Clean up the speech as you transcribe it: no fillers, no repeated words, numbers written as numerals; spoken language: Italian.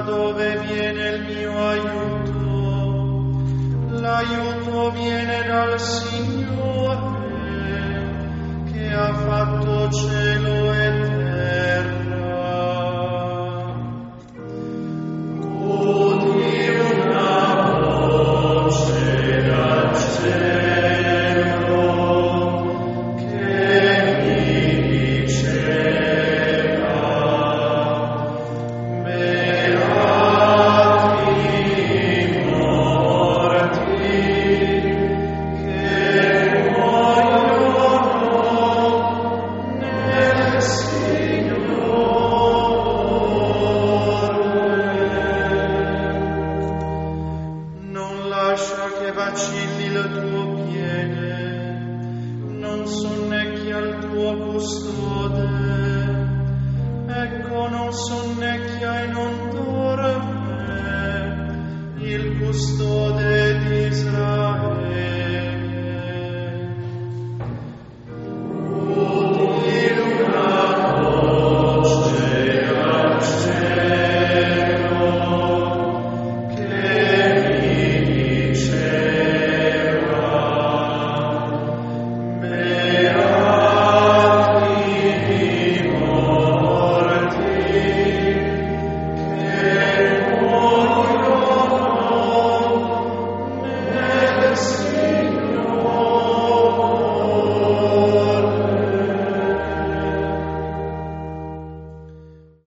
dove viene il mio aiuto? L'aiuto viene dal Signore, che ha fatto cielo e terra. Udi una voce dal cielo che mi diceva: beati i morti che muoiono nel Signore. Non lascia che vacilli il tuo piede, non sonnecchia il tuo custode. Ecco, non sonnecchia e non dorme il custode